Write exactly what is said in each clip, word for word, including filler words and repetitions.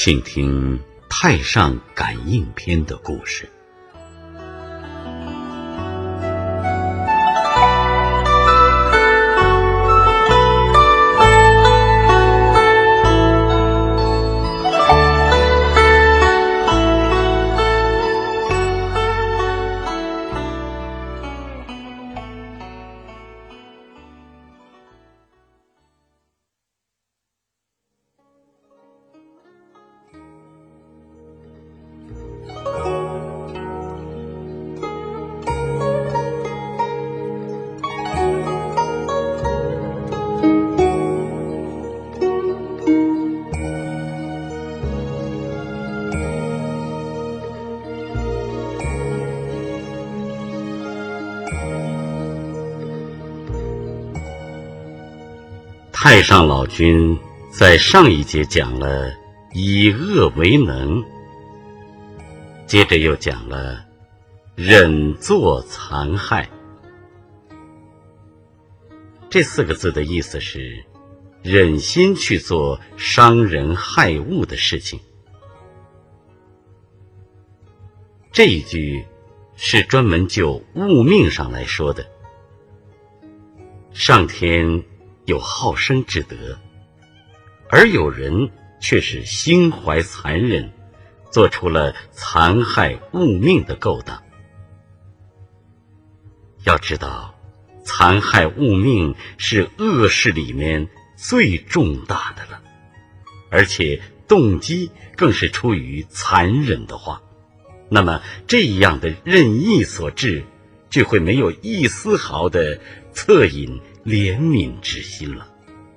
请听《太上感应篇》的故事。太上老君在上一节讲了以恶为能，接着又讲了忍作残害。这四个字的意思是忍心去做伤人害物的事情。这一句是专门就物命上来说的。上天有好生之德，而有人却是心怀残忍，做出了残害物命的勾当。要知道，残害物命是恶事里面最重大的了，而且动机更是出于残忍的话，那么这样的任意所致，就会没有一丝毫的恻隐怜悯之心了。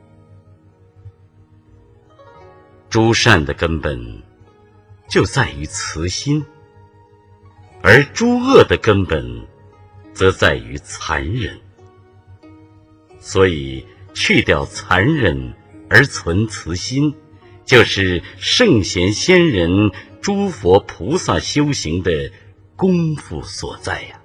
诸善的根本就在于慈心，而诸恶的根本则在于残忍。所以去掉残忍而存慈心，就是圣贤仙人、诸佛菩萨修行的功夫所在呀。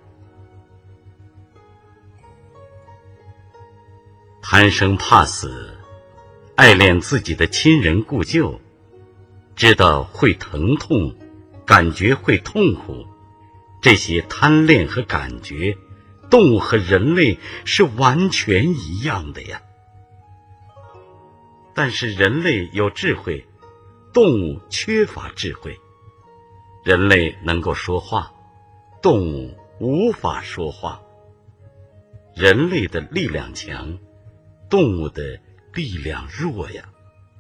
贪生怕死，爱恋自己的亲人故旧，知道会疼痛，感觉会痛苦，这些贪恋和感觉，动物和人类是完全一样的呀。但是人类有智慧，动物缺乏智慧。人类能够说话，动物无法说话。人类的力量强，动物的力量弱呀。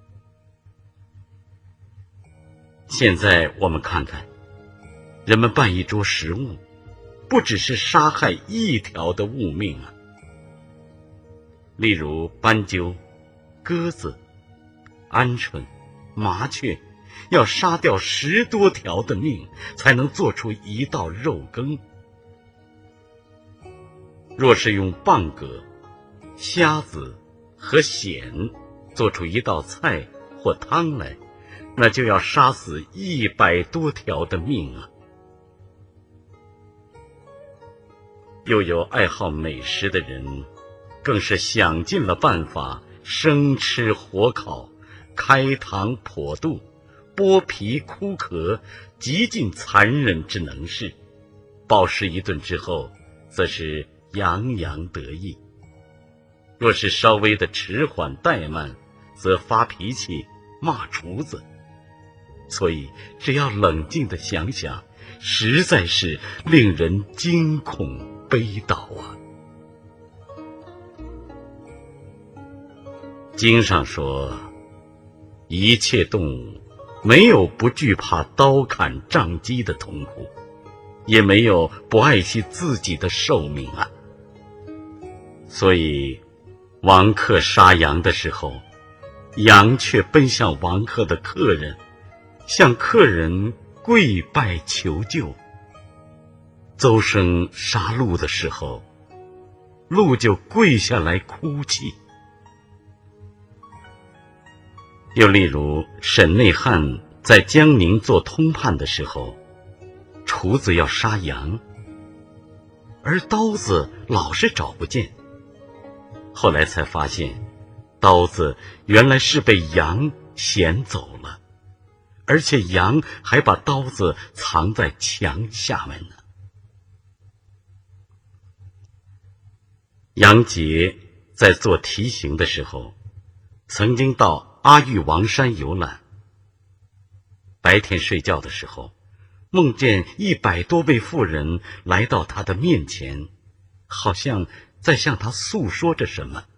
现在我们看看，人们办一桌食物，不只是杀害一条的物命啊。例如斑鸠、鸽子、鹌鹑、麻雀，要杀掉十多条的命，才能做出一道肉羹。若是用蚌蛤、虾子和蚬做出一道菜或汤来，那就要杀死一百多条的命啊。又有爱好美食的人，更是想尽了办法，生吃活烤，开膛破肚，剥皮枯壳，极尽残忍之能事。饱食一顿之后，则是洋洋得意。若是稍微的迟缓怠慢，则发脾气，骂厨子。所以只要冷静地想想，实在是令人惊恐悲悼啊。经上说，一切动物没有不惧怕刀砍杖击的痛苦，也没有不爱惜自己的寿命啊。所以王客杀羊的时候，羊却奔向王客的客人，向客人跪拜求救。邹生杀鹿的时候，鹿就跪下来哭泣。又例如沈内汉在江宁做通判的时候，厨子要杀羊，而刀子老是找不见。后来才发现，刀子原来是被羊衔走了， 而且羊还把刀子藏在墙下面呢。杨杰在做题型的时候，曾经到阿育王山游览。白天睡觉的时候，梦见一百多位妇人来到他的面前，好像在向他诉说着什么。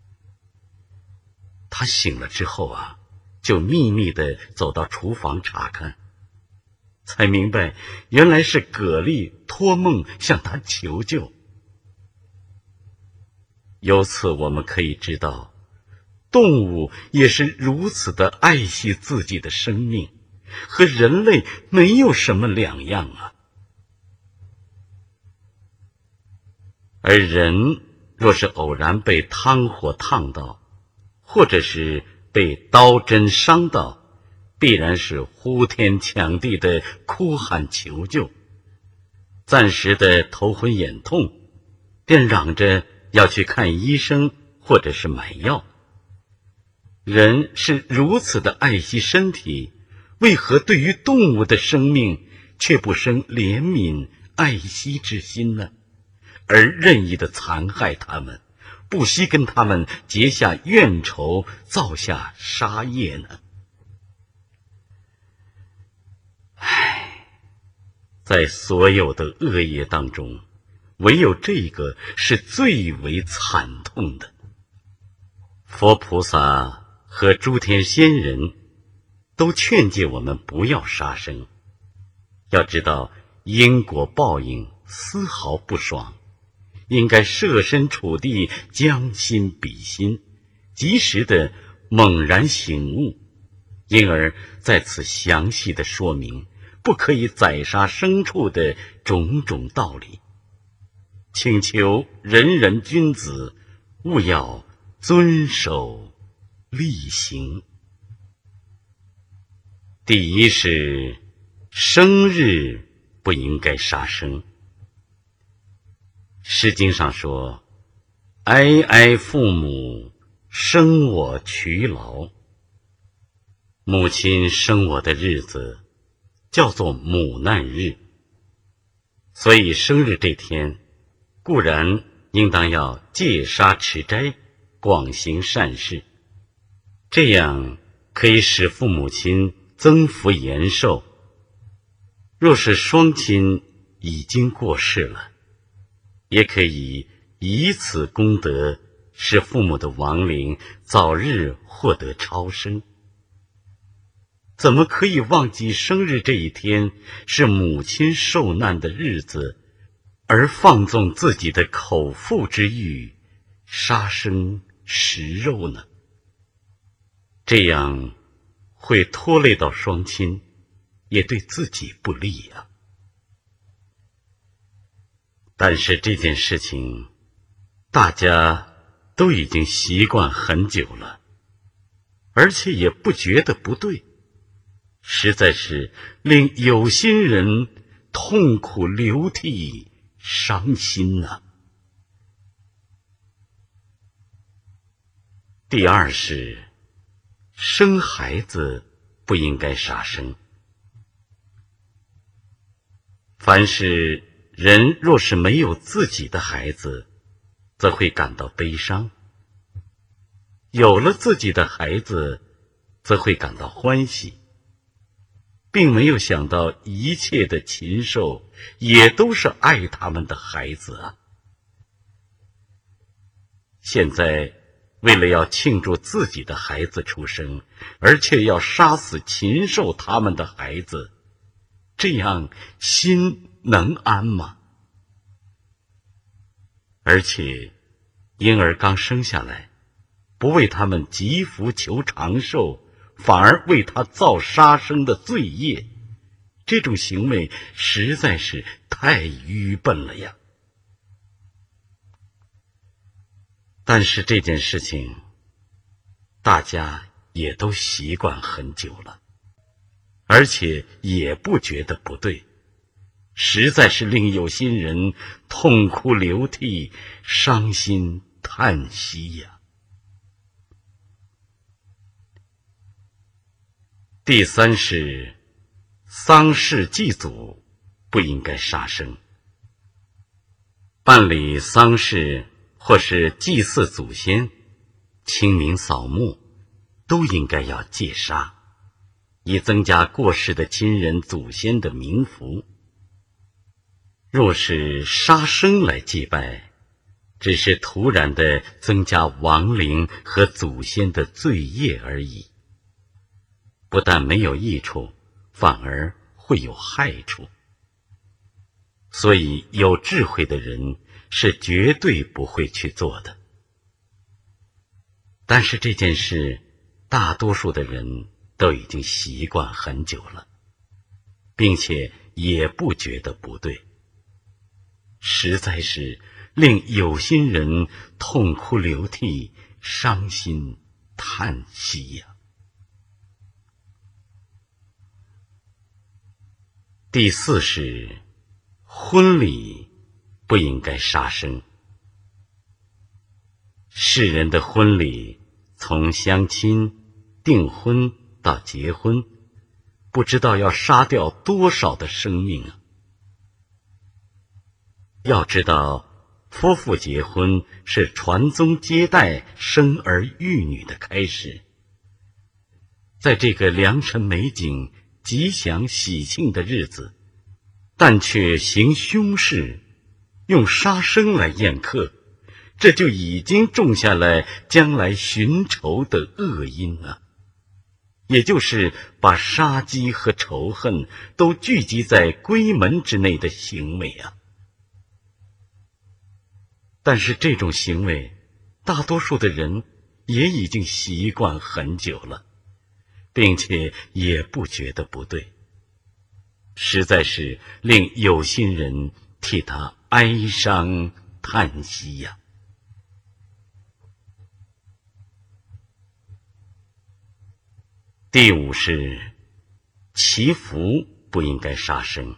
他醒了之后啊，就秘密地走到厨房查看，才明白原来是蛤蜊托梦向他求救。由此我们可以知道，动物也是如此的爱惜自己的生命，和人类没有什么两样啊。而人若是偶然被汤火烫到，或者是被刀针伤到，必然是呼天抢地的哭喊求救，暂时的头昏眼痛，便嚷着要去看医生或者是买药。人是如此的爱惜身体，为何对于动物的生命却不生怜悯爱惜之心呢？而任意的残害他们，不惜跟他们结下怨仇，造下杀业呢？唉，在所有的恶业当中，唯有这个是最为惨痛的。佛菩萨和诸天仙人都劝诫我们不要杀生，要知道因果报应丝毫不爽，应该设身处地，将心比心，及时的猛然醒悟，因而在此详细的说明不可以宰杀牲畜的种种道理，请求人人君子务要遵守力行。第一是生日不应该杀生。诗经上说，哀哀父母，生我劬劳。母亲生我的日子叫做母难日，所以生日这天固然应当要戒杀持斋，广行善事，这样可以使父母亲增福延寿。若是双亲已经过世了，也可以以此功德使父母的亡灵早日获得超生。怎么可以忘记生日这一天是母亲受难的日子，而放纵自己的口腹之欲，杀生食肉呢？这样会拖累到双亲，也对自己不利啊。但是这件事情大家都已经习惯很久了，而且也不觉得不对，实在是令有心人痛苦流涕伤心呐、啊。第二是生孩子不应该杀生。凡是人若是没有自己的孩子，则会感到悲伤；有了自己的孩子，则会感到欢喜，并没有想到一切的禽兽也都是爱他们的孩子啊。现在为了要庆祝自己的孩子出生，而且要杀死禽兽他们的孩子，这样心能安吗？而且婴儿刚生下来，不为他们积福求长寿，反而为他造杀生的罪业，这种行为实在是太愚笨了呀。但是这件事情大家也都习惯很久了，而且也不觉得不对，实在是令有心人痛哭流涕，伤心叹息呀。 第三是丧事祭祖不应该杀生。办理丧事或是祭祀祖先、清明扫墓，都应该要戒杀，以增加过世的亲人祖先的冥福。若是杀生来祭拜，只是突然地增加亡灵和祖先的罪业而已，不但没有益处，反而会有害处。所以有智慧的人是绝对不会去做的。但是这件事大多数的人都已经习惯很久了，并且也不觉得不对，实在是令有心人痛哭流涕，伤心叹息呀。第四是婚礼不应该杀生。世人的婚礼从相亲、订婚到结婚，不知道要杀掉多少的生命啊！要知道，夫妇结婚是传宗接代、生儿育女的开始。在这个良辰美景、吉祥喜庆的日子，但却行凶事，用杀生来宴客，这就已经种下了将来寻仇的恶因啊！也就是把杀机和仇恨都聚集在闺门之内的行为啊！但是这种行为，大多数的人也已经习惯很久了，并且也不觉得不对，实在是令有心人替他哀伤叹息呀。第五是祈福不应该杀生。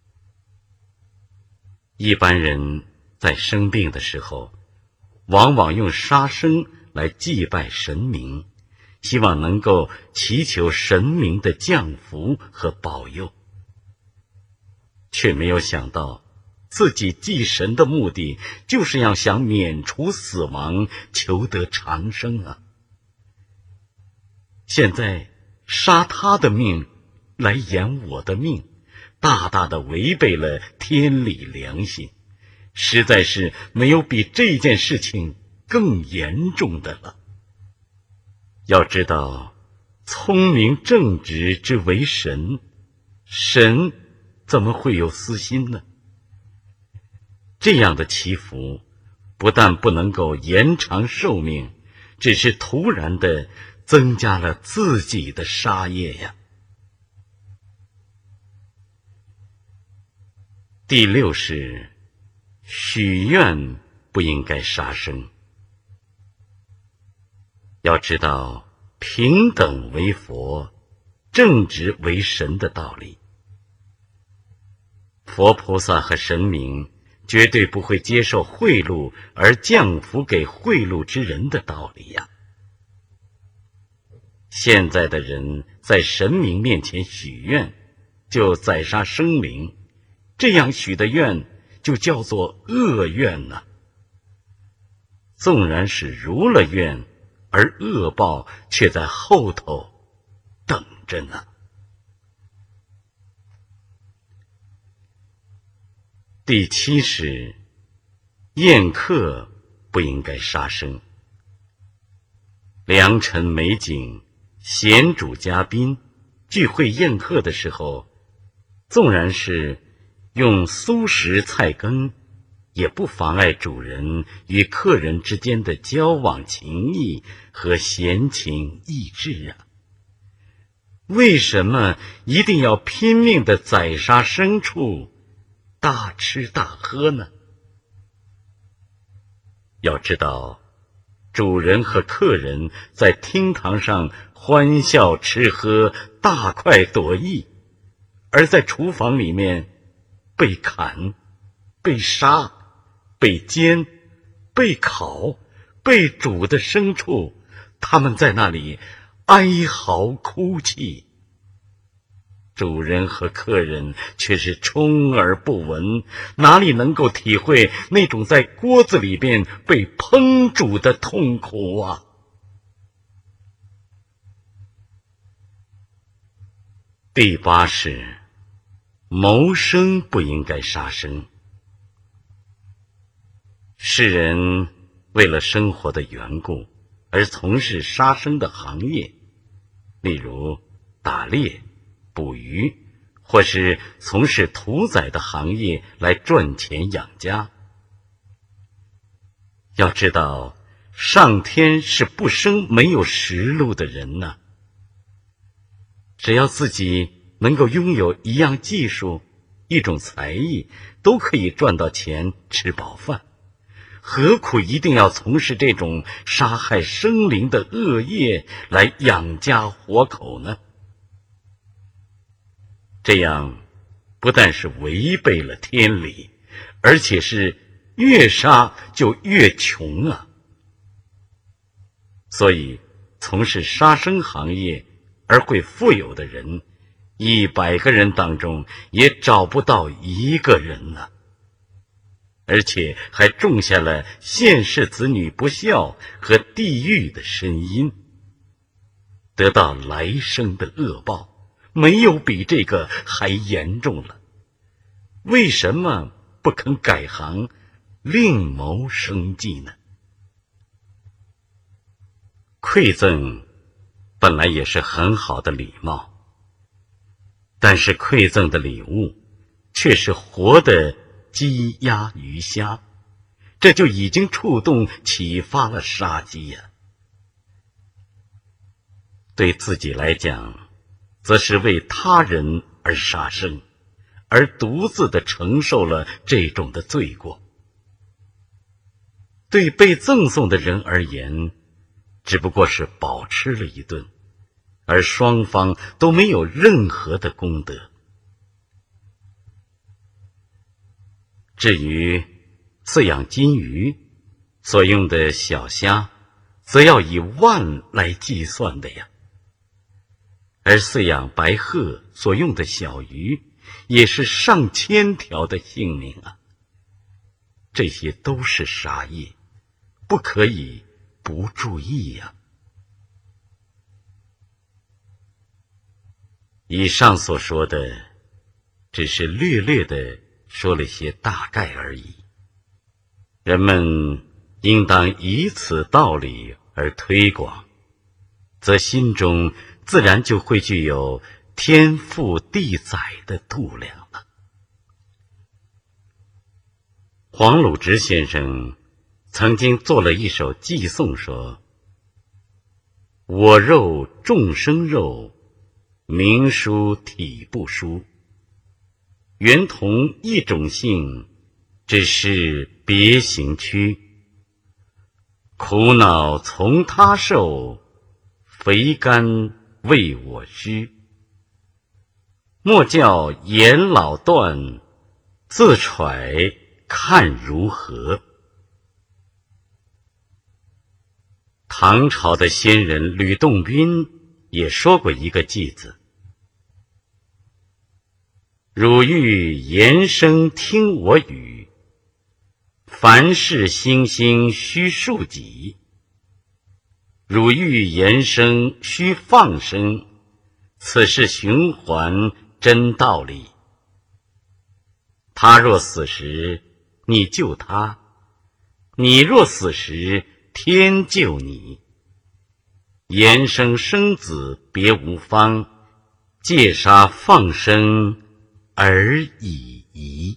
一般人在生病的时候，往往用杀生来祭拜神明，希望能够祈求神明的降福和保佑，却没有想到自己祭神的目的就是要想免除死亡，求得长生啊！现在杀他的命来延我的命，大大的违背了天理良心，实在是没有比这件事情更严重的了。要知道，聪明正直之为神，神怎么会有私心呢？这样的祈福不但不能够延长寿命，只是突然的增加了自己的杀业呀。第六是许愿不应该杀生。要知道，平等为佛，正直为神的道理。佛菩萨和神明绝对不会接受贿赂而降福给贿赂之人的道理呀。现在的人在神明面前许愿，就宰杀生灵，这样许的愿就叫做恶愿呐、啊。纵然是如了愿，而恶报却在后头等着呢。第七是宴客不应该杀生。良辰美景，贤主嘉宾聚会宴客的时候，纵然是用素食菜羹，也不妨碍主人与客人之间的交往情谊和闲情逸致啊。为什么一定要拼命的宰杀牲畜，大吃大喝呢？要知道，主人和客人在厅堂上欢笑吃喝，大快朵颐，而在厨房里面被砍、被杀、被煎、被烤、被煮的牲畜，他们在那里哀嚎哭泣， 主人和客人却是充耳不闻，哪里能够体会那种在锅子里边被烹煮的痛苦啊！第八是，谋生不应该杀生。世人为了生活的缘故而从事杀生的行业，例如打猎、捕鱼，或是从事屠宰的行业来赚钱养家。要知道，上天是不生没有食禄的人呢。只要自己能够拥有一样技术、一种才艺，都可以赚到钱吃饱饭，何苦一定要从事这种杀害生灵的恶业来养家活口呢？这样不但是违背了天理，而且是越杀就越穷啊！所以从事杀生行业而会富有的人，一百个人当中也找不到一个人呢、啊，而且还种下了现世子女不孝和地狱的深因，得到来生的恶报。没有比这个还严重了，为什么不肯改行另谋生计呢？馈赠本来也是很好的礼貌，但是馈赠的礼物却是活的鸡鸭鱼虾，这就已经触动启发了杀机呀、啊。对自己来讲，则是为他人而杀生，而独自的承受了这种的罪过。对被赠送的人而言，只不过是饱吃了一顿，而双方都没有任何的功德。至于饲养金鱼所用的小虾，则要以万来计算的呀。而饲养白鹤所用的小鱼，也是上千条的性命啊！这些都是杀业，不可以不注意呀、啊。以上所说的，只是略略的说了些大概而已。人们应当以此道理而推广，则心中自然就会具有天赋地载的度量了。黄鲁直先生曾经做了一首寄颂，说：我肉众生肉，名殊体不殊，原同一种性，只是别行躯。苦恼从他受，肥甘为我知。莫教眼老断，自揣看如何。唐朝的仙人吕洞宾也说过一个偈子：汝欲言声听我语，凡事兴兴须恕己。汝欲言声须放生，此是循环真道理。他若死时，你救他；你若死时，天救你。言生生子别无方，戒杀放生而已矣。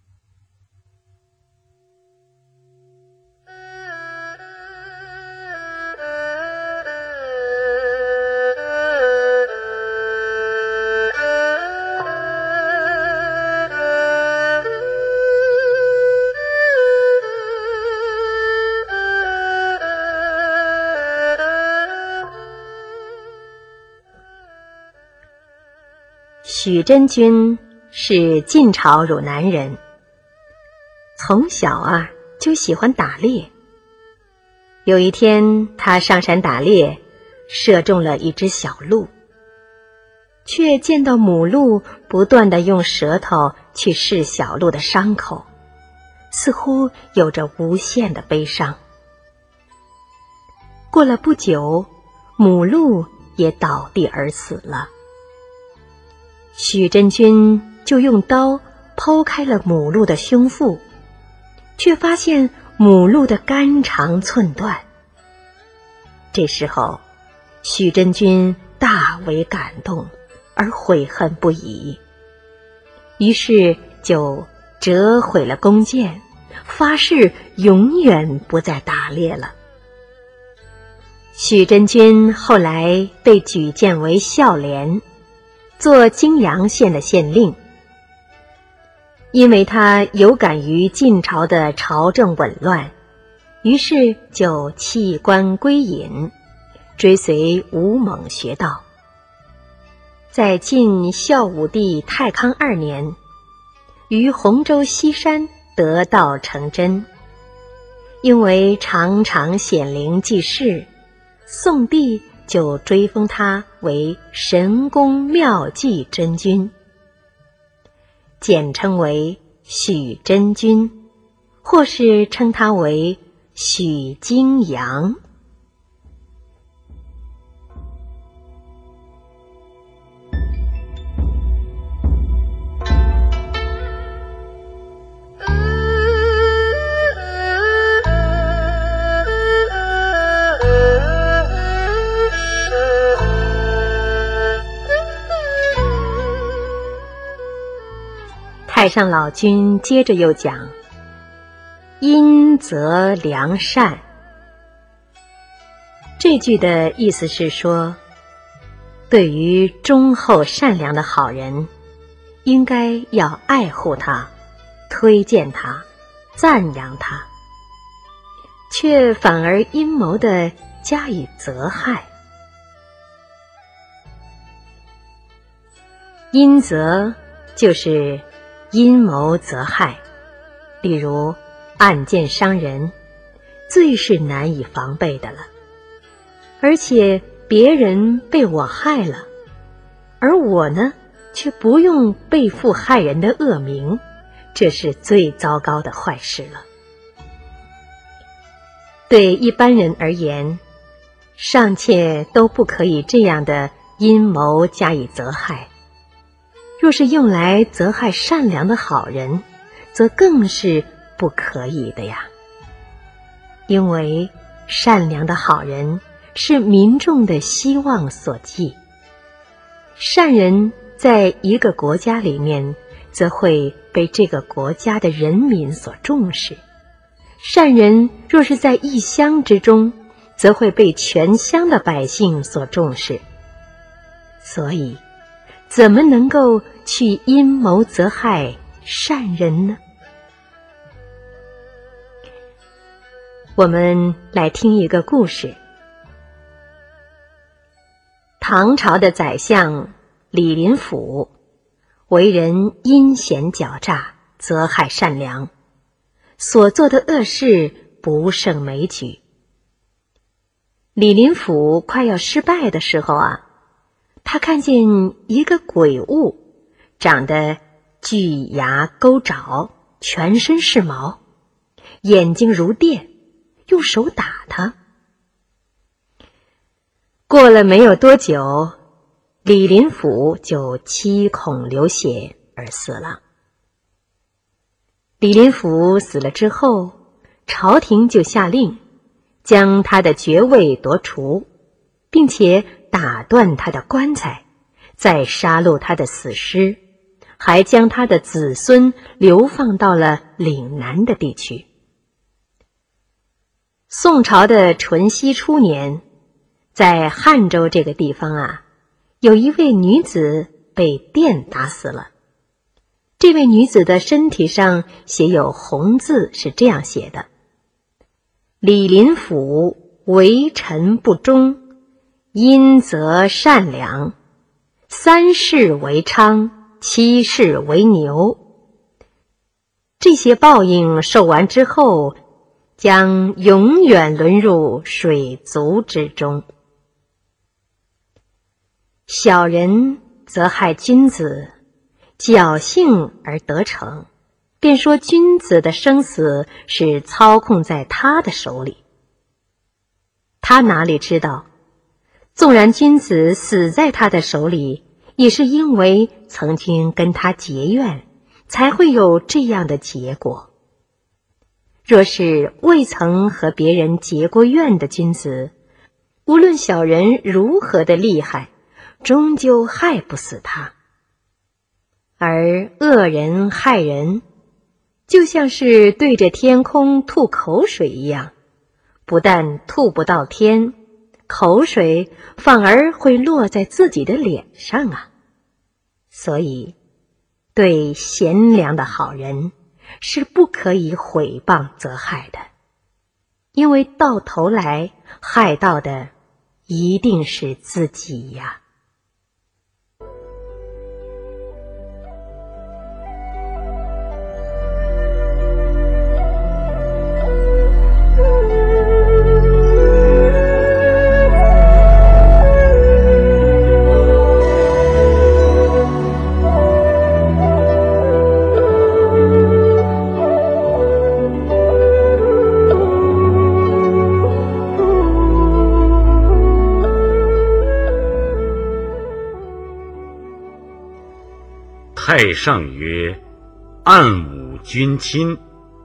许真君是晋朝汝南人，从小啊就喜欢打猎。有一天他上山打猎，射中了一只小鹿。 却见到母鹿不断地用舌头去试小鹿的伤口，似乎有着无限的悲伤。过了不久，母鹿也倒地而死了。许真君就用刀剖开了母鹿的胸腹，却发现母鹿的肝肠寸断。这时候，许真君大为感动，而悔恨不已，于是就折毁了弓箭，发誓永远不再打猎了。许真君后来被举荐为孝廉，做泾阳县的县令。因为他有感于晋朝的朝政紊乱，于是就弃官归隐，追随吴猛学道。在晋孝武帝太康二年，于洪州西山得道成真。因为常常显灵济世，宋帝就追封他为神功妙计真君，简称为许真君，或是称他为许泾阳。太上老君接着又讲，阴则良善。这句的意思是说，对于忠厚善良的好人，应该要爱护他，推荐他，赞扬他，却反而阴谋地加以责害。阴责就是阴谋责害，例如暗箭伤人，最是难以防备的了。而且别人被我害了，而我呢，却不用背负害人的恶名，这是最糟糕的坏事了。对一般人而言，尚且都不可以这样的阴谋加以责害，若是用来责害善良的好人，则更是不可以的呀。因为善良的好人是民众的希望所寄，善人在一个国家里面，则会被这个国家的人民所重视；善人若是在一乡之中，则会被全乡的百姓所重视。所以怎么能够去阴谋责害善人呢？我们来听一个故事。唐朝的宰相李林甫，为人阴险狡诈，责害善良，所做的恶事不胜枚举。李林甫快要失败的时候啊，他看见一个鬼物，长得巨牙钩爪，全身是毛，眼睛如电，用手打他。过了没有多久，李林甫就七孔流血而死了。李林甫死了之后，朝廷就下令将他的爵位夺除，并且打断他的棺材，再杀戮他的死尸，还将他的子孙流放到了岭南的地区。宋朝的淳熙初年，在汉州这个地方啊，有一位女子被电打死了。这位女子的身体上写有红字，是这样写的：李林甫为臣不忠，阴则善良，三世为娼，七世为牛。这些报应受完之后，将永远沦入水族之中。小人则害君子，侥幸而得逞，便说君子的生死是操控在他的手里。他哪里知道，纵然君子死在他的手里，也是因为曾经跟他结怨，才会有这样的结果。若是未曾和别人结过怨的君子，无论小人如何的厉害，终究害不死他。而恶人害人，就像是对着天空吐口水一样，不但吐不到天，口水反而会落在自己的脸上啊。所以对贤良的好人是不可以毁谤责害的，因为到头来害到的一定是自己呀。 太上曰：暗侮君亲。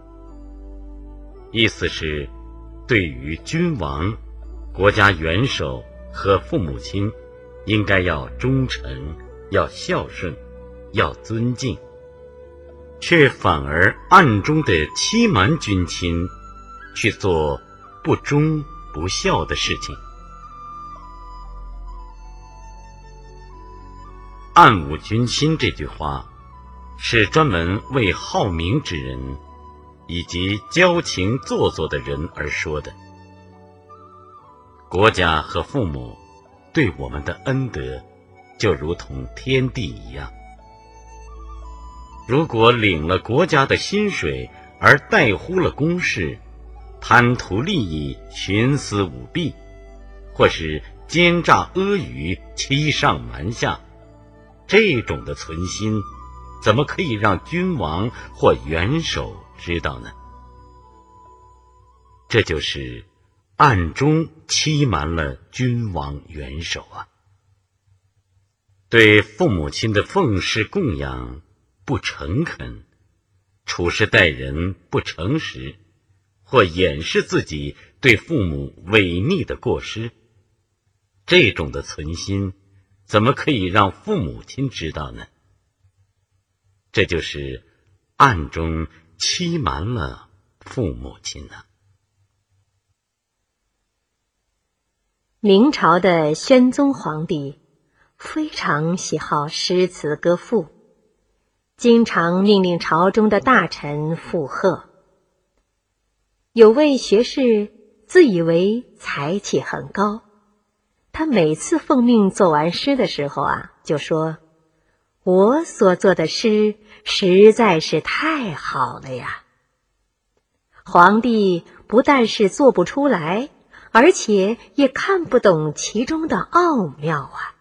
意思是，对于君王、国家元首和父母亲，应该要忠诚，要孝顺，要尊敬，却反而暗中的欺瞒君亲，去做不忠不孝的事情。暗侮君亲这句话，是专门为好名之人以及交情做作的人而说的。国家和父母对我们的恩德，就如同天地一样。如果领了国家的薪水而怠忽了公事，贪图利益，徇私舞弊，或是奸诈阿谀，欺上瞒下，这种的存心，怎么可以让君王或元首知道呢？这就是暗中欺瞒了君王元首啊！对父母亲的奉事供养不诚恳，处事待人不诚实，或掩饰自己对父母违逆的过失，这种的存心，怎么可以让父母亲知道呢？这就是暗中欺瞒了父母亲呢、啊。 明朝的宣宗皇帝非常喜好诗词歌赋，经常命令朝中的大臣附和。有位学士自以为才气很高，他每次奉命做完诗的时候啊，就说：我所做的诗实在是太好了呀。皇帝不但是做不出来，而且也看不懂其中的奥妙啊。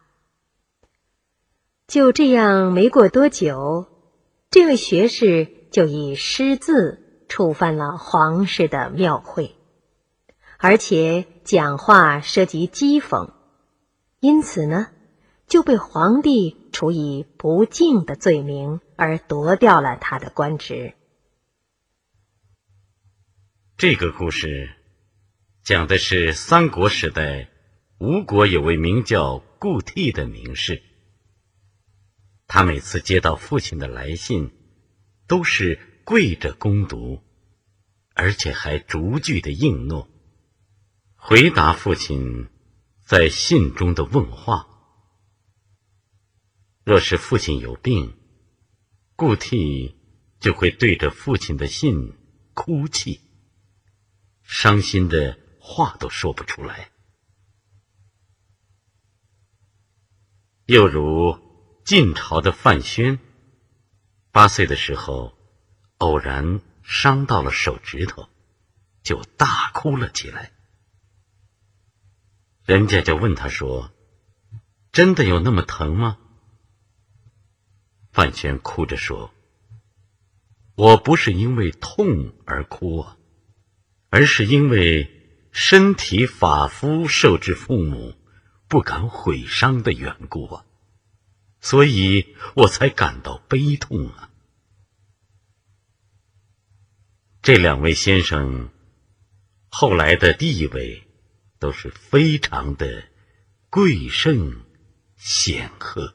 就这样没过多久，这位学士就以诗字触犯了皇室的庙会，而且讲话涉及讥讽，因此呢，就被皇帝处以不敬的罪名，而夺掉了他的官职。 这个故事讲的是三国时代吴国有位名叫顾悌的名士，他每次接到父亲的来信，都是跪着恭读，而且还逐句的应诺，回答父亲在信中的问话。若是父亲有病，顾悌就会对着父亲的信哭泣，伤心的话都说不出来。又如晋朝的范宣，八岁的时候偶然伤到了手指头，就大哭了起来。人家就问他说：真的有那么疼吗？ 范轩哭着说：“我不是因为痛而哭啊，而是因为身体发肤受之父母，不敢毁伤的缘故啊，所以我才感到悲痛啊。”这两位先生后来的地位都是非常的贵盛显赫。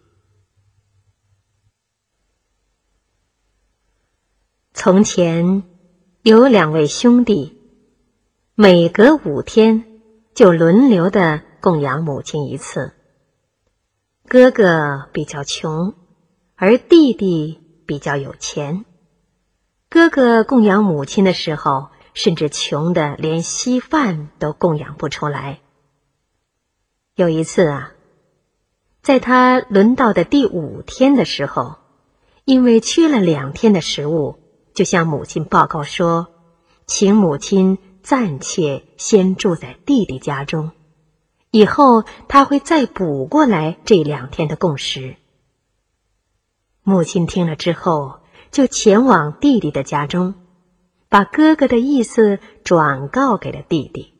从前有两位兄弟，每隔五天就轮流的供养母亲一次。哥哥比较穷，而弟弟比较有钱。哥哥供养母亲的时候，甚至穷得连稀饭都供养不出来。有一次啊，在他轮到的第五天的时候，因为缺了两天的食物，就向母亲报告说，请母亲暂且先住在弟弟家中，以后他会再补过来这两天的供食。母亲听了之后，就前往弟弟的家中，把哥哥的意思转告给了弟弟。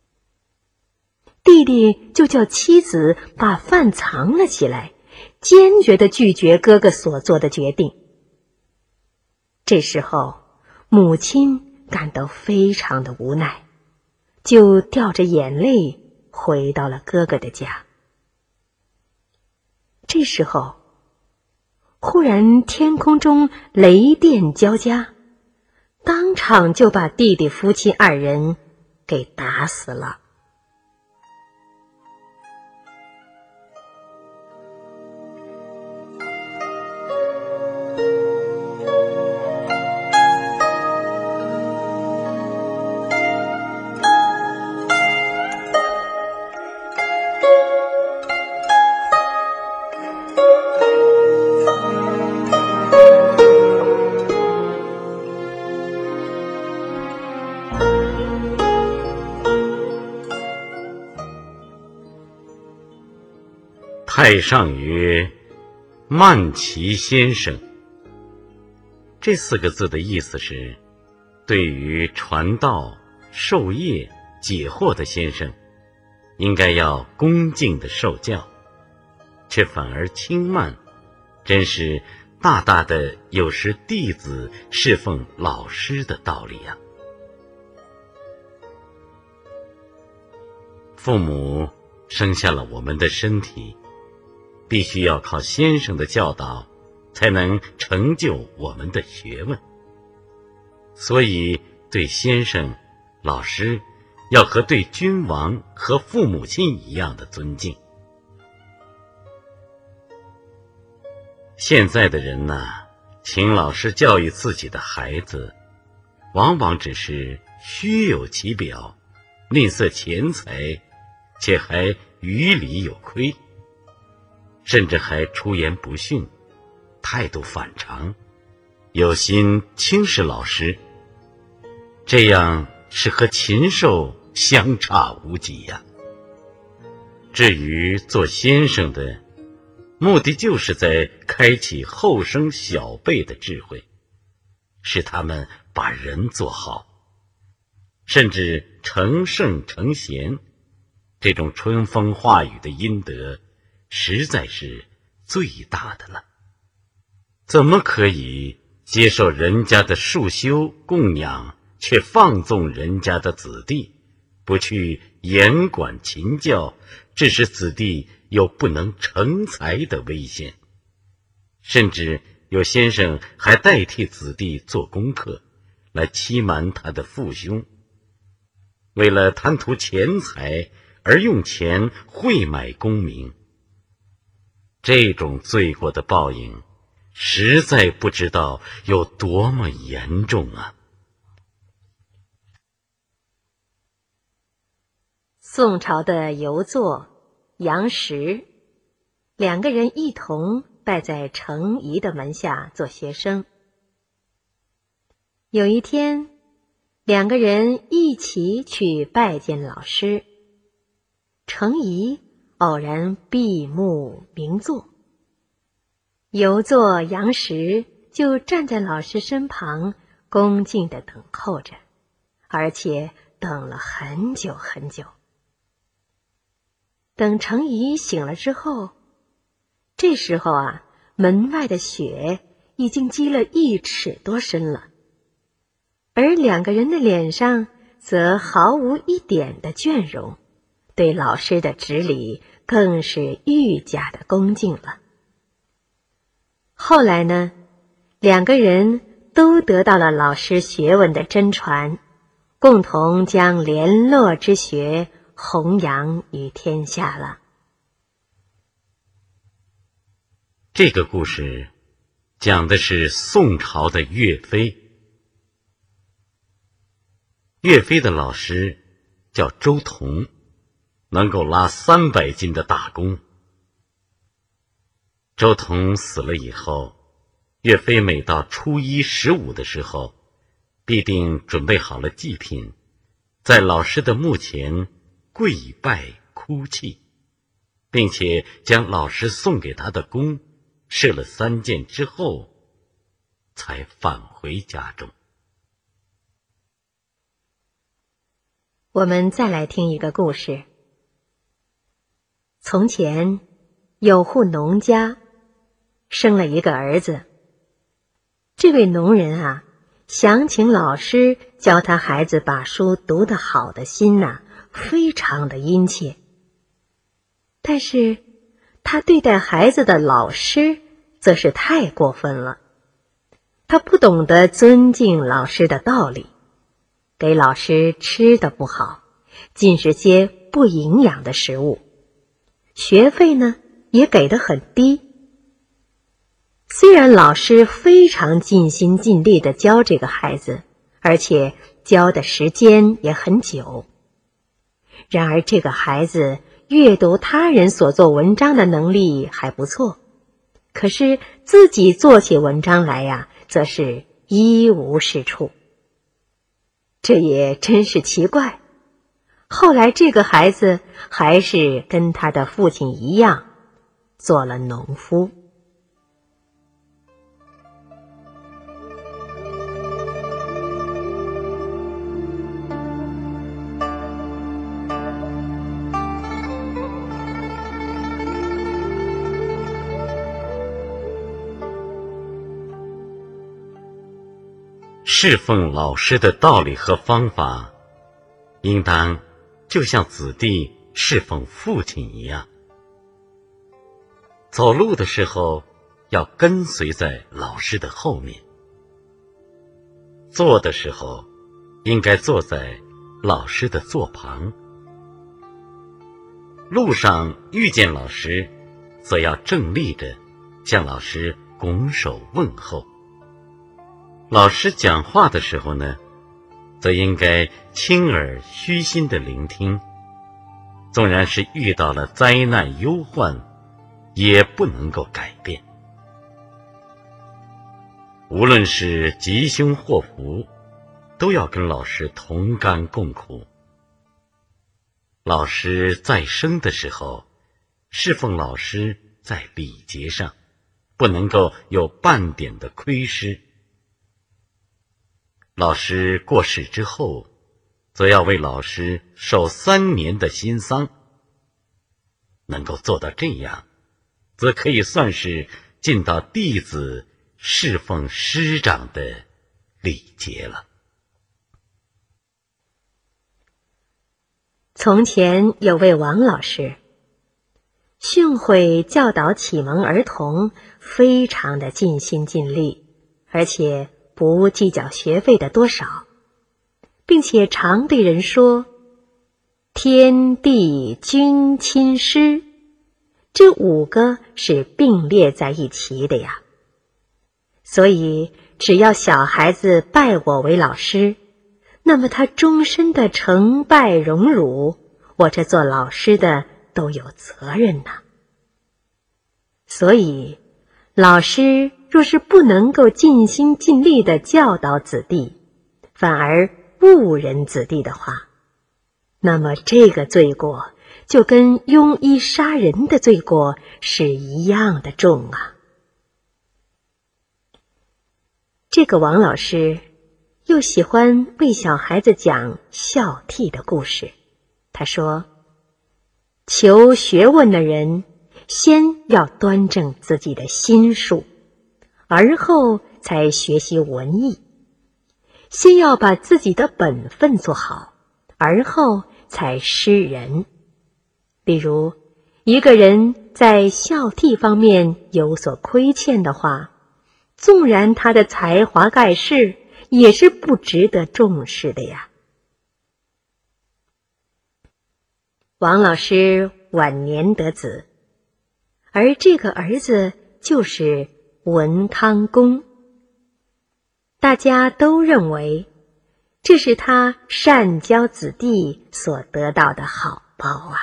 弟弟就叫妻子把饭藏了起来，坚决地拒绝哥哥所做的决定。这时候，母亲感到非常的无奈，就掉着眼泪回到了哥哥的家。这时候，忽然天空中雷电交加，当场就把弟弟夫妻二人给打死了。 太上曰：“曼奇先生。”这四个字的意思是，对于传道、授业、解惑的先生，应该要恭敬的受教，却反而轻慢，真是大大的有失弟子侍奉老师的道理啊。父母生下了我们的身体，必须要靠先生的教导，才能成就我们的学问。所以对先生、老师要和对君王和父母亲一样的尊敬。现在的人呐、啊，请老师教育自己的孩子，往往只是虚有其表，吝啬钱财，且还于理有亏，甚至还出言不逊，态度反常，有心轻视老师，这样是和禽兽相差无几呀、啊。至于做先生的，目的就是在开启后生小辈的智慧，使他们把人做好，甚至成圣成贤，这种春风化雨的阴德实在是最大的了。怎么可以接受人家的束修供养，却放纵人家的子弟，不去严管勤教，致使子弟有不能成才的危险？甚至有先生还代替子弟做功课，来欺瞒他的父兄，为了贪图钱财而用钱贿买功名。这种罪过的报应，实在不知道有多么严重啊！ 宋朝的游作、杨时两个人一同拜在程颐的门下做学生。有一天，两个人一起去拜见老师。程颐偶然闭目冥坐， 游作杨时就站在老师身旁，恭敬地等候着，而且等了很久很久。等程颐醒了之后，这时候啊，门外的雪已经积了一尺多深了，而两个人的脸上则毫无一点的倦容，对老师的指礼更是愈加的恭敬了。后来呢，两个人都得到了老师学问的真传，共同将联络之学弘扬于天下了。 这个故事讲的是宋朝的岳飞。岳飞的老师叫周同，能够拉三百斤的大弓。周同死了以后，岳飞每到初一十五的时候，必定准备好了祭品，在老师的墓前跪拜哭泣，并且将老师送给他的弓射了三箭之后，才返回家中。 我们再来听一个故事。从前有户农家生了一个儿子，这位农人啊，想请老师教他孩子把书读得好的心呐、啊，非常的殷切。但是他对待孩子的老师则是太过分了，他不懂得尊敬老师的道理，给老师吃的不好，尽是些不营养的食物，学费呢也给得很低。虽然老师非常尽心尽力地教这个孩子，而且教的时间也很久，然而这个孩子阅读他人所作文章的能力还不错，可是自己做起文章来呀，则是一无是处。这也真是奇怪，后来这个孩子还是跟他的父亲一样，做了农夫。 侍奉老师的道理和方法，应当就像子弟侍奉父亲一样。走路的时候要跟随在老师的后面，坐的时候应该坐在老师的座旁。路上遇见老师，则要正立着向老师拱手问候。老师讲话的时候呢，则应该倾耳虚心地聆听，纵然是遇到了灾难忧患，也不能够改变。无论是吉凶祸福，都要跟老师同甘共苦。老师在生的时候，侍奉老师在礼节上不能够有半点的亏失。老师过世之后，则要为老师守三年的新丧。能够做到这样，则可以算是尽到弟子侍奉师长的礼节了。 从前有位王老师，训诲教导启蒙儿童非常的尽心尽力，而且不计较学费的多少，并且常对人说天地君亲师，这五个是并列在一起的呀。所以只要小孩子拜我为老师，那么他终身的成败荣辱，我这做老师的都有责任呐。所以老师若是不能够尽心尽力地教导子弟，反而误人子弟的话，那么这个罪过就跟庸医杀人的罪过是一样的重啊。 这个王老师又喜欢为小孩子讲孝悌的故事。他说，求学问的人先要端正自己的心术，而后才学习文艺。先要把自己的本分做好，而后才施人。例如，一个人在孝悌方面有所亏欠的话，纵然他的才华盖世，也是不值得重视的呀。王老师晚年得子，而这个儿子就是文康公。大家都认为这是他善教子弟所得到的好报啊。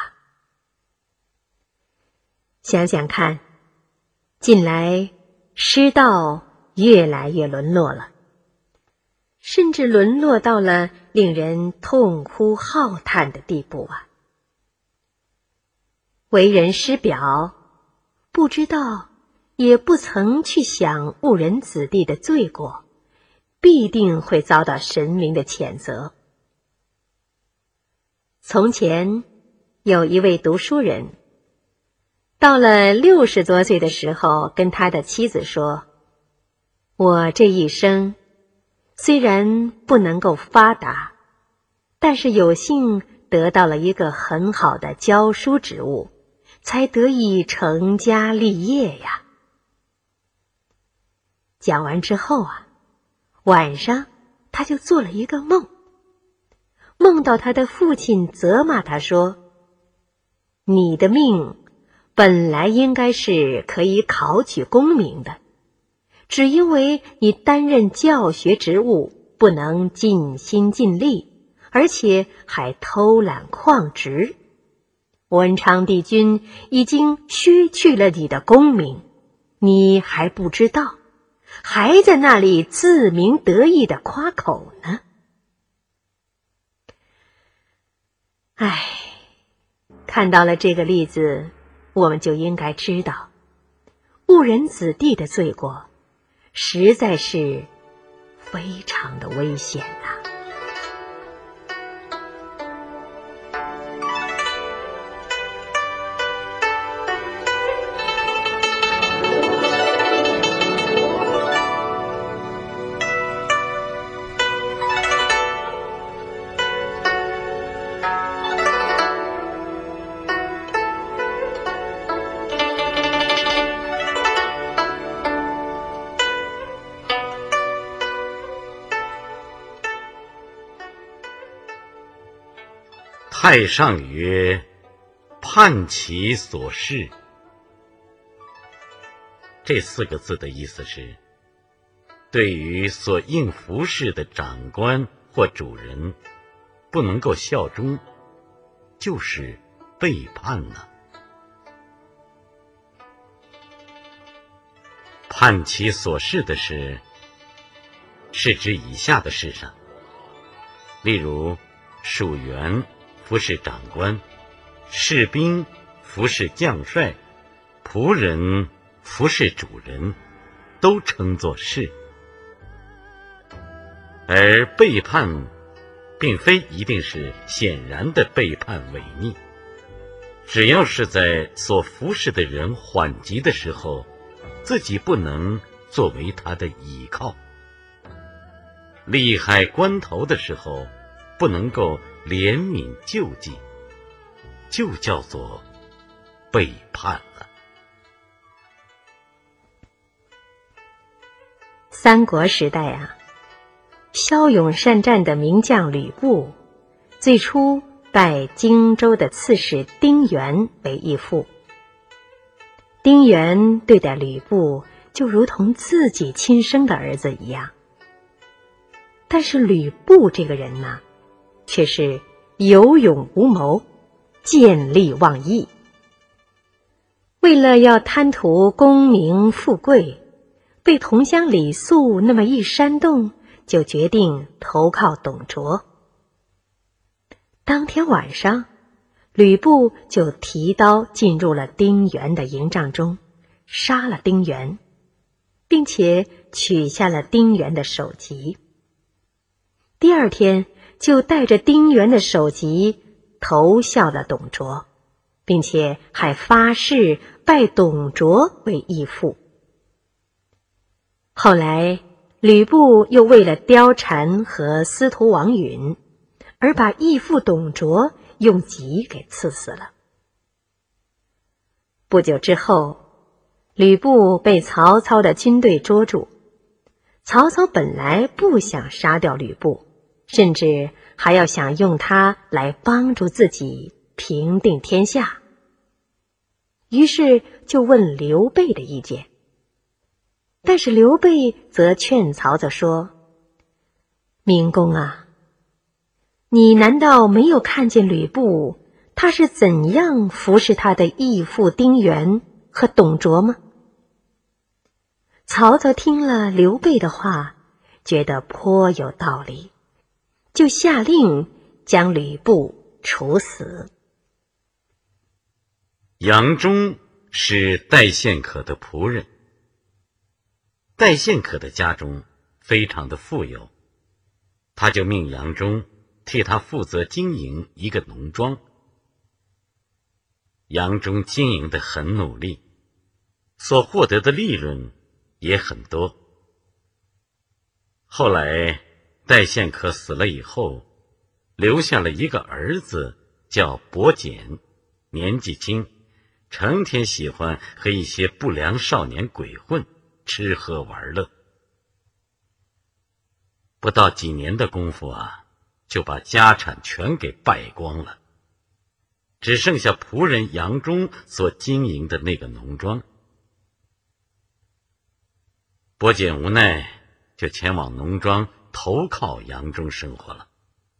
想想看，近来师道越来越沦落了，甚至沦落到了令人痛哭浩叹的地步啊。为人师表，不知道也不曾去想误人子弟的罪过，必定会遭到神明的谴责。从前有一位读书人，到了六十多岁的时候，跟他的妻子说，我这一生虽然不能够发达，但是有幸得到了一个很好的教书职务，才得以成家立业呀。讲完之后啊，晚上他就做了一个梦，梦到他的父亲责骂他说，你的命本来应该是可以考取功名的，只因为你担任教学职务不能尽心尽力，而且还偷懒旷职，文昌帝君已经削去了你的功名，你还不知道，还在那里自鸣得意地夸口呢。唉，看到了这个例子，我们就应该知道，误人子弟的罪过实在是非常的危险啊。 太上曰：判其所事。这四个字的意思是，对于所应服侍的长官或主人不能够效忠，就是背叛了。判其所事的事，是指以下的事上，例如属员服侍长官，士兵服侍将帅，仆人服侍主人，都称作事。而背叛并非一定是显然的背叛违逆，只要是在所服侍的人缓急的时候，自己不能作为他的倚靠，利害关头的时候不能够怜悯救济，就叫做背叛了。 三国时代啊，骁勇善战的名将吕布，最初拜荆州的刺史丁原为义父。丁原对待吕布就如同自己亲生的儿子一样，但是吕布这个人呢，却是有勇无谋，见利忘义。为了要贪图功名富贵，被同乡李肃那么一煽动，就决定投靠董卓。当天晚上，吕布就提刀进入了丁原的营帐中，杀了丁原。 并且取下了丁原的首级。第二天就带着丁原的首级投效了董卓，并且还发誓拜董卓为义父。后来吕布又为了貂蝉和司徒王允，而把义父董卓用戟给刺死了。不久之后，吕布被曹操的军队捉住。曹操本来不想杀掉吕布，甚至还要想用他来帮助自己平定天下，于是就问刘备的意见。但是刘备则劝曹操说：明公啊，你难道没有看见吕布他是怎样服侍他的义父丁原和董卓吗？曹操听了刘备的话，觉得颇有道理，就下令将吕布处死。 杨忠是戴宪可的仆人。戴宪可的家中非常的富有，他就命杨忠替他负责经营一个农庄。杨忠经营得很努力，所获得的利润也很多。后来戴宪可死了以后，留下了一个儿子叫伯简，年纪轻，成天喜欢和一些不良少年鬼混，吃喝玩乐。不到几年的功夫啊，就把家产全给败光了，只剩下仆人杨忠所经营的那个农庄。伯简无奈，就前往农庄投靠杨忠生活了。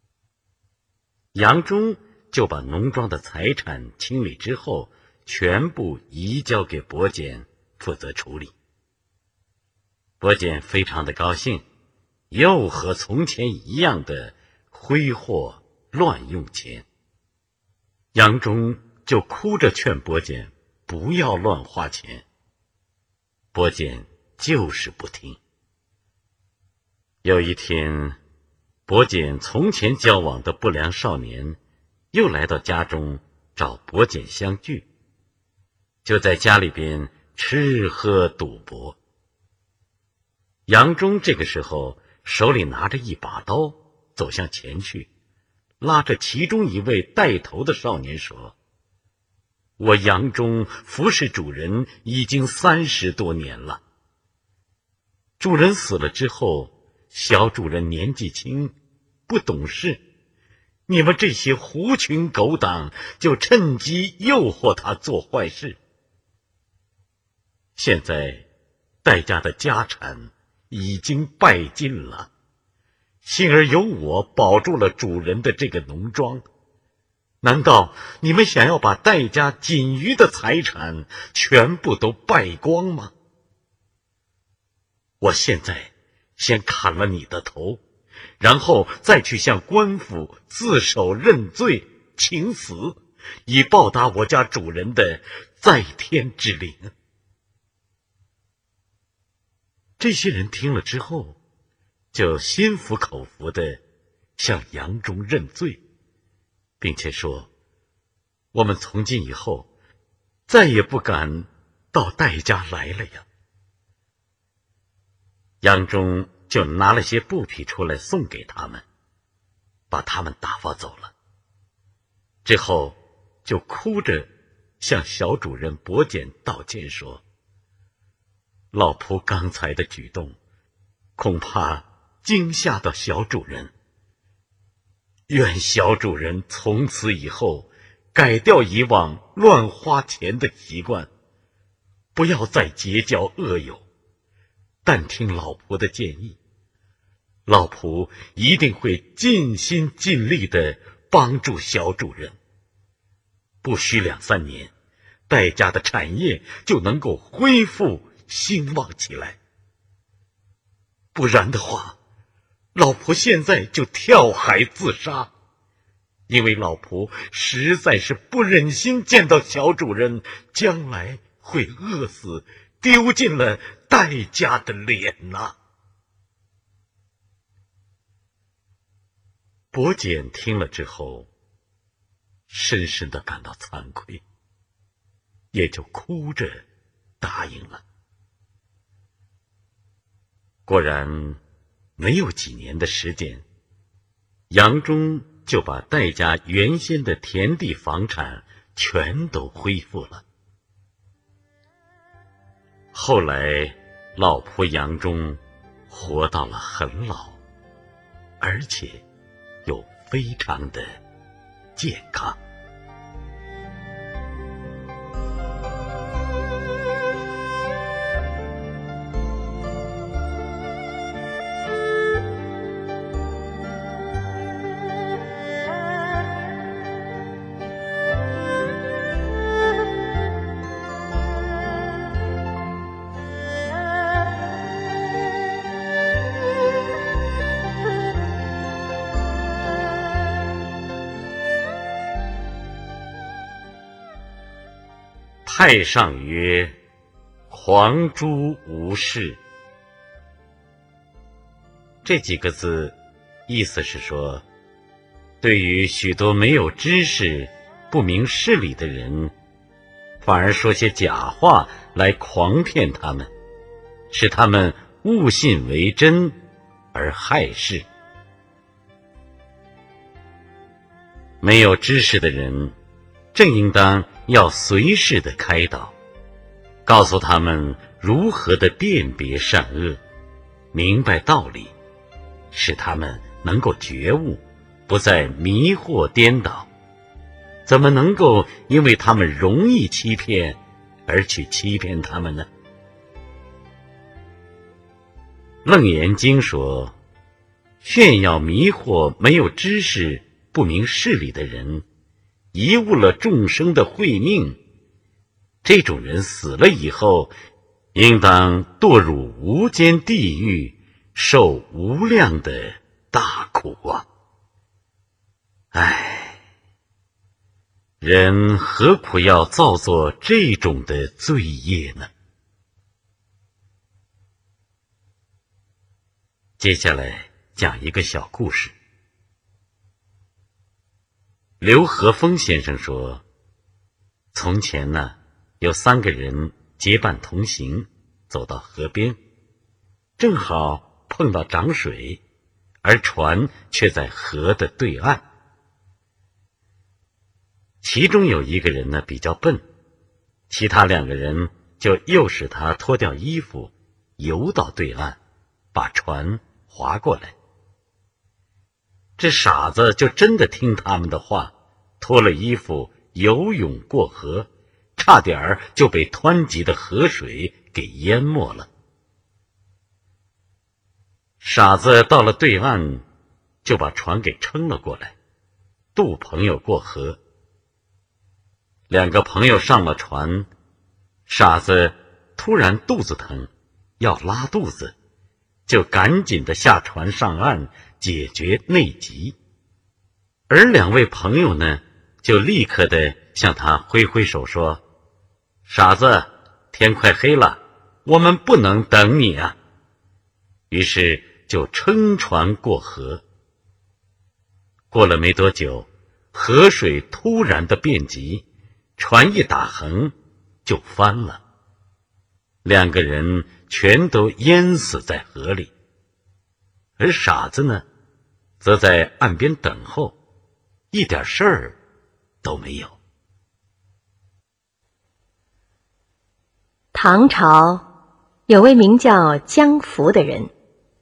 杨忠就把农庄的财产清理之后，全部移交给伯简负责处理。伯简非常的高兴，又和从前一样的挥霍乱用钱。杨忠就哭着劝伯简不要乱花钱，伯简就是不听。有一天，伯简从前交往的不良少年又来到家中找伯简相聚，就在家里边吃喝赌博。杨忠这个时候手里拿着一把刀，走向前去，拉着其中一位带头的少年说：我杨忠服侍主人已经三十多年了，主人死了之后，小主人年纪轻，不懂事，你们这些狐群狗党就趁机诱惑他做坏事。现在戴家的家产已经败尽了，幸而有我保住了主人的这个农庄，难道你们想要把戴家仅余的财产全部都败光吗？我现在先砍了你的头，然后再去向官府自首认罪请死，以报答我家主人的在天之灵。这些人听了之后，就心服口服地向杨忠认罪，并且说：我们从今以后再也不敢到戴家来了呀。杨忠就拿了些布匹出来送给他们，把他们打发走了。之后就哭着向小主人伯简道歉说：老仆刚才的举动恐怕惊吓到小主人，愿小主人从此以后改掉以往乱花钱的习惯，不要再结交恶友，但听老仆的建议，老仆一定会尽心尽力地帮助小主人，不需两三年，戴家的产业就能够恢复兴旺起来。不然的话，老仆现在就跳海自杀，因为老仆实在是不忍心见到小主人将来会饿死，丢尽了代价的脸呐！伯简听了之后，深深的感到惭愧，也就哭着答应了。果然，没有几年的时间，杨忠就把戴家原先的田地房产全都恢复了。后来，老仆杨忠活到了很老，而且又非常的健康。太上曰：黄诸无事。这几个字意思是说，对于许多没有知识、不明事理的人，反而说些假话来诓骗他们，使他们误信为真而害事。没有知识的人，正应当要随时的开导，告诉他们如何的辨别善恶，明白道理，使他们能够觉悟，不再迷惑颠倒。怎么能够因为他们容易欺骗而去欺骗他们呢？楞严经说，炫耀迷惑没有知识、不明事理的人，贻误了众生的慧命，这种人死了以后，应当堕入无间地狱，受无量的大苦啊！唉，人何苦要造作这种的罪业呢？接下来讲一个小故事。刘和峰先生说，从前呢，有三个人结伴同行，走到河边，正好碰到涨水，而船却在河的对岸。其中有一个人呢比较笨，其他两个人就诱使他脱掉衣服，游到对岸，把船划过来。这傻子就真的听他们的话，脱了衣服游泳过河，差点儿就被湍急的河水给淹没了。傻子到了对岸，就把船给撑了过来，渡朋友过河。两个朋友上了船，傻子突然肚子疼，要拉肚子，就赶紧的下船上岸解决内急。而两位朋友呢，就立刻的向他挥挥手说，傻子，天快黑了，我们不能等你啊。于是就撑船过河。过了没多久，河水突然的变急，船一打横就翻了，两个人全都淹死在河里。而傻子呢，则在岸边等候，一点事儿都没有。 唐朝有位名叫江福的人，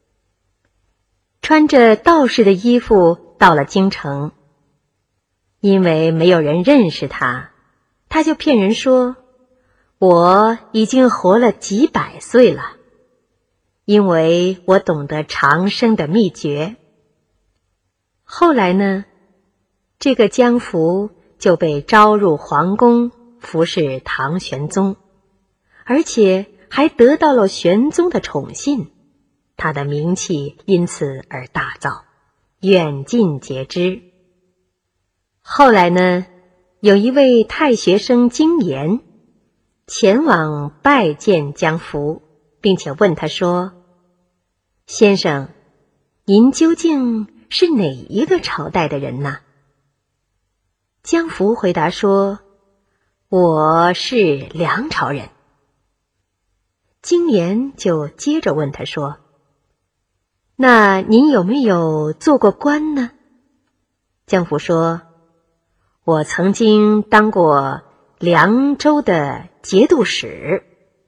穿着道士的衣服到了京城。因为没有人认识他，他就骗人说，我已经活了几百岁了，因为我懂得长生的秘诀。后来呢，这个江福就被招入皇宫，服侍唐玄宗，而且还得到了玄宗的宠信，他的名气因此而大噪，远近皆知。后来呢，有一位太学生精研前往拜见江福， 并且问他说：先生，您究竟是哪一个朝代的人呢？姜福回答说：我是梁朝人。金莲就接着问他说：那您有没有做过官呢？姜福说：我曾经当过凉州的节度使。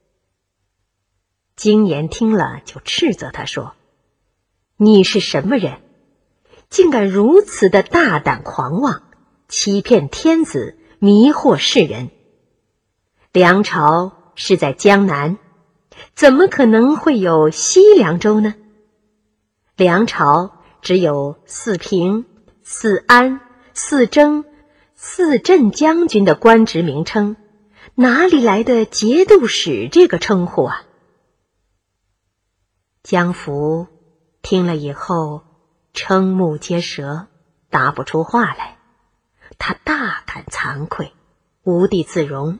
金莲听了就斥责他说：你是什么人，竟敢如此的大胆狂妄，欺骗天子，迷惑世人？梁朝是在江南，怎么可能会有西凉州呢？梁朝只有四平、四安、四征、四镇将军的官职名称，哪里来的节度使这个称呼啊？姜福听了以后瞠目结舌，答不出话来。他大感惭愧，无地自容。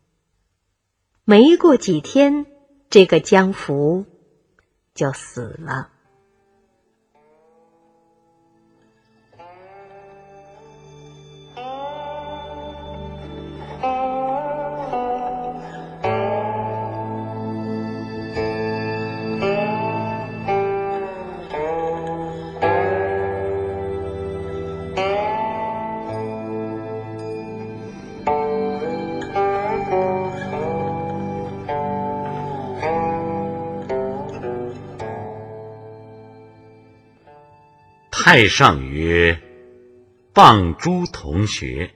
没过几天，这个姜福就死了。 太上曰：谤诸同学。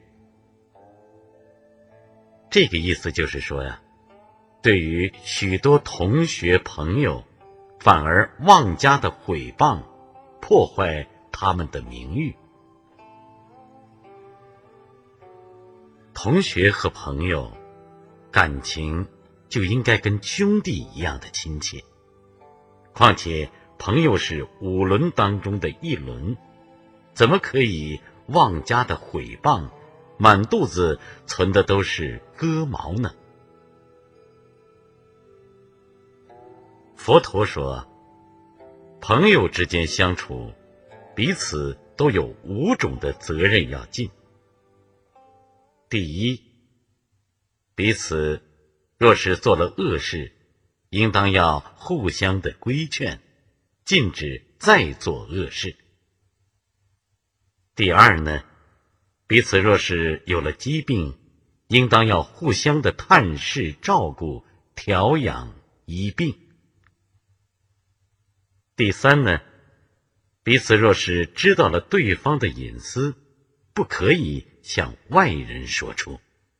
这个意思就是说呀，对于许多同学朋友，反而妄加的毁谤，破坏他们的名誉。同学和朋友感情就应该跟兄弟一样的亲切，况且朋友是五伦当中的一伦，怎么可以妄加的毁谤，满肚子存的都是割毛呢？佛陀说，朋友之间相处，彼此都有五种的责任要尽。第一，彼此若是做了恶事，应当要互相的规劝，禁止再做恶事。第二呢，彼此若是有了疾病，应当要互相的探视照顾，调养医病。第三呢，彼此若是知道了对方的隐私，不可以向外人说出。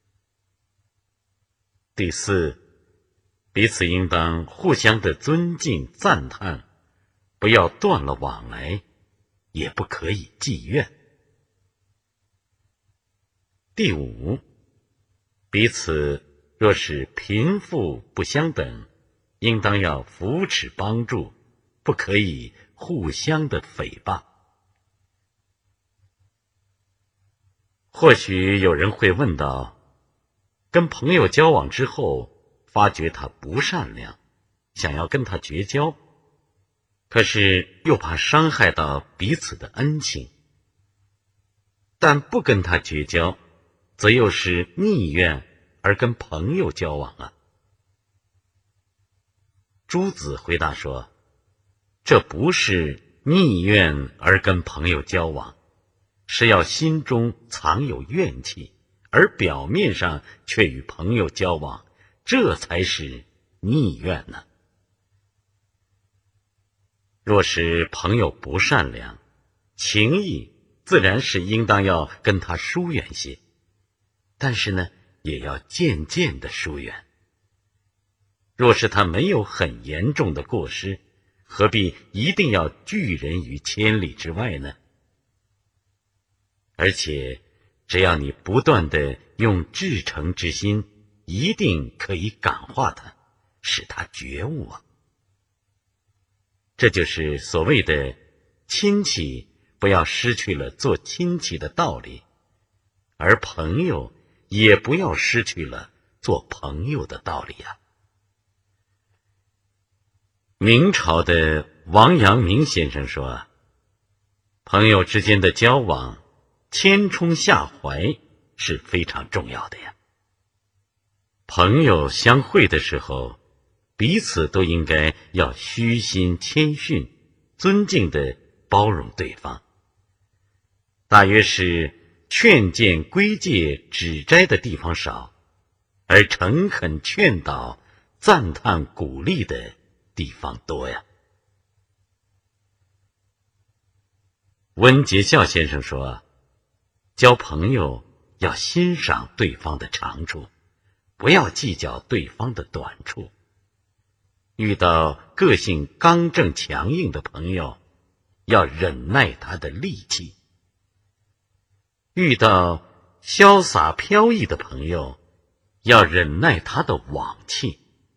第四，彼此应当互相的尊敬赞叹，不要断了往来，也不可以计怨。第五，彼此若是贫富不相等，应当要扶持帮助，不可以互相的诽谤。或许有人会问到，跟朋友交往之后，发觉他不善良，想要跟他绝交，可是又怕伤害到彼此的恩情，但不跟他绝交，则又是逆愿而跟朋友交往啊。朱子回答说，这不是逆愿而跟朋友交往，是要心中藏有怨气，而表面上却与朋友交往，这才是逆愿呢。若是朋友不善良，情谊自然是应当要跟他疏远些，但是呢，也要渐渐的疏远。若是他没有很严重的过失，何必一定要拒人于千里之外呢？而且只要你不断的用至诚之心，一定可以感化他，使他觉悟啊。这就是所谓的亲戚不要失去了做亲戚的道理，而朋友也不要失去了做朋友的道理啊。 明朝的王阳明先生说，朋友之间的交往，谦冲下怀是非常重要的呀。朋友相会的时候，彼此都应该要虚心谦逊，尊敬地包容对方。大约是劝谏规戒指摘的地方少，而诚恳劝导赞叹鼓励的地方多呀。温杰孝先生说，交朋友要欣赏对方的长处，不要计较对方的短处。遇到个性刚正强硬的朋友，要忍耐他的戾气；遇到潇洒飘逸的朋友，要忍耐他的往气；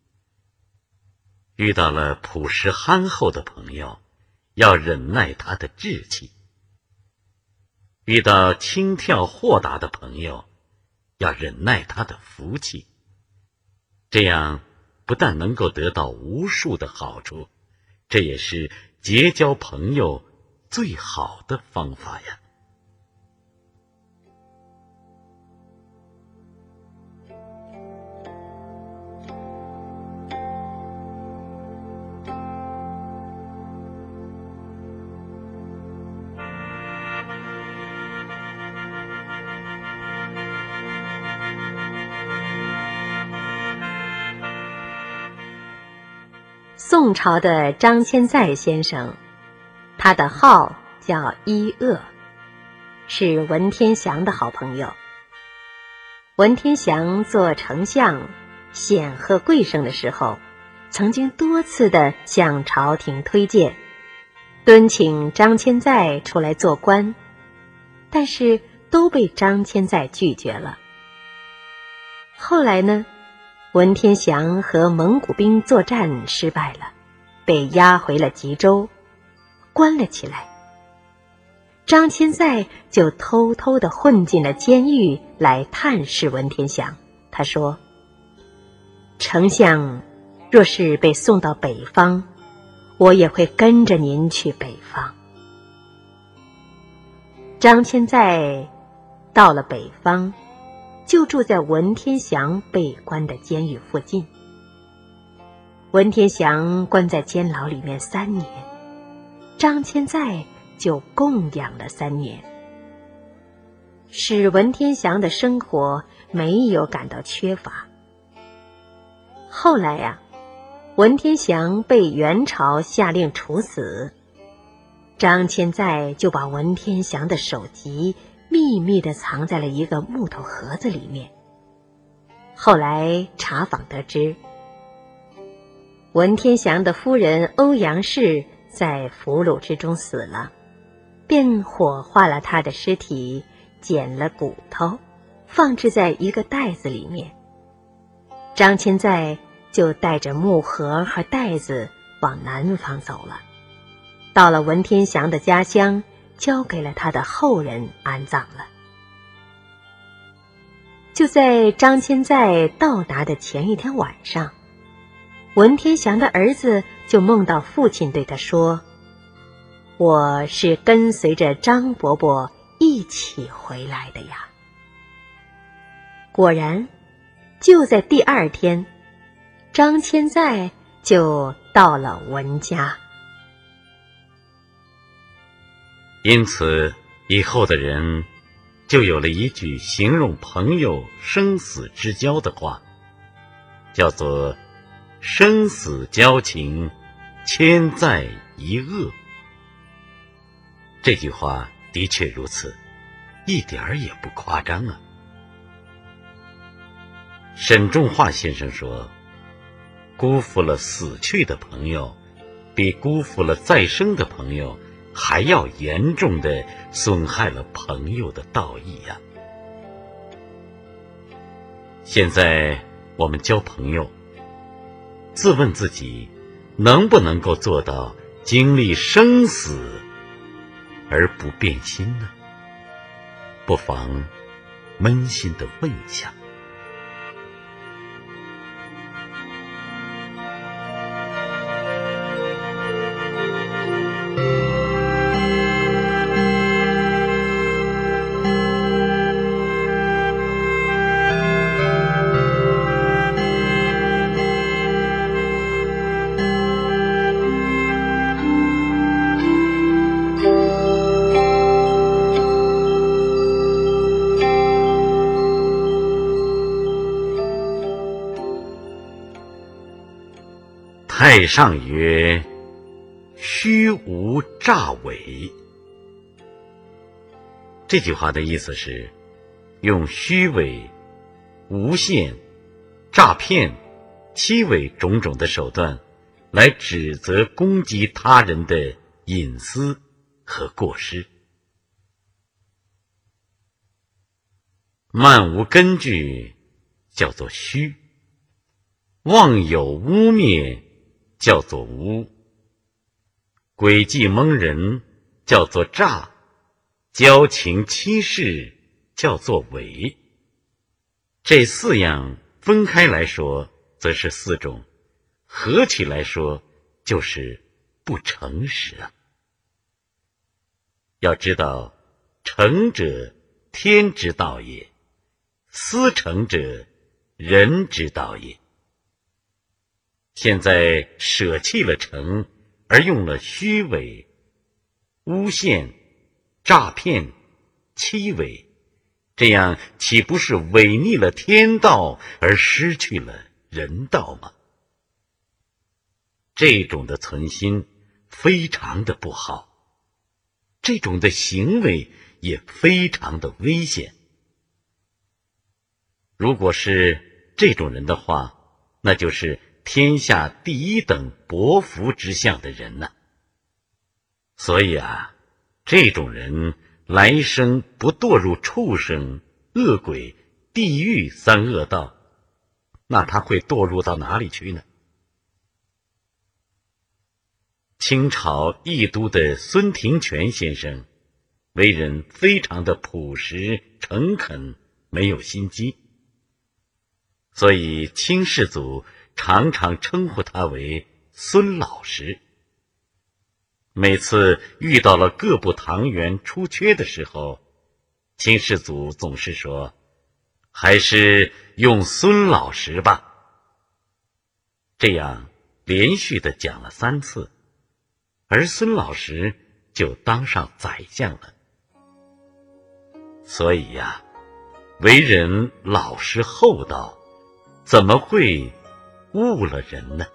遇到了朴实憨厚的朋友，要忍耐他的志气；遇到轻佻豁达的朋友，要忍耐他的福气。这样不但能够得到无数的好处，这也是结交朋友最好的方法呀。 宋朝的张千载先生，他的号叫一鄂，是文天祥的好朋友。文天祥做丞相显赫贵盛的时候，曾经多次地向朝廷推荐，敦请张千载出来做官，但是都被张千载拒绝了。后来呢，文天祥和蒙古兵作战失败了，被押回了吉州，关了起来。张千载就偷偷地混进了监狱来探视文天祥。他说，丞相若是被送到北方，我也会跟着您去北方。张千载到了北方，就住在文天祥被关的监狱附近。文天祥关在监牢里面三年，张千载就供养了三年，使文天祥的生活没有感到缺乏。后来呀、啊，文天祥被元朝下令处死，张千载就把文天祥的首级秘密地藏在了一个木头盒子里面。后来查访得知，文天祥的夫人欧阳氏在俘虏之中死了，便火化了他的尸体，捡了骨头，放置在一个袋子里面。张千载就带着木盒和袋子往南方走了，到了文天祥的家乡，交给了他的后人安葬了。就在张千载到达的前一天晚上，文天祥的儿子就梦到父亲对他说，我是跟随着张伯伯一起回来的呀。果然，就在第二天，张千载就到了文家。 因此以后的人就有了一句形容朋友生死之交的话，叫做生死交情，千载一鄂。这句话的确如此，一点儿也不夸张啊。沈仲化先生说，辜负了死去的朋友，比辜负了再生的朋友还要严重地损害了朋友的道义呀、啊。现在我们交朋友，自问自己能不能够做到经历生死而不变心呢？不妨扪心地问一下。 太上曰：虚无诈伪。这句话的意思是，用虚伪、诬陷、诈骗、欺伪种种的手段来指责攻击他人的隐私和过失。漫无根据叫做虚，妄有污蔑叫做污，诡计蒙人叫做诈，矫情欺世叫做伪。这四样分开来说则是四种，合起来说就是不诚实啊。要知道，诚者天之道也，思诚者人之道也。现在舍弃了诚，而用了虚伪、诬陷、诈骗、欺伪，这样岂不是违逆了天道而失去了人道吗？这种的存心非常的不好，这种的行为也非常的危险。如果是这种人的话，那就是天下第一等薄福之相的人呢、啊。所以啊，这种人来生不堕入畜生、恶鬼、地狱三恶道，那他会堕入到哪里去呢？清朝义都的孙廷权先生为人非常的朴实诚恳，没有心机，所以清世祖常常称呼他为孙老师。每次遇到了各部堂员出缺的时候，清世祖总是说，还是用孙老师吧。这样连续的讲了三次，而孙老师就当上宰相了。所以呀、啊，为人老实厚道，怎么会误了人呢？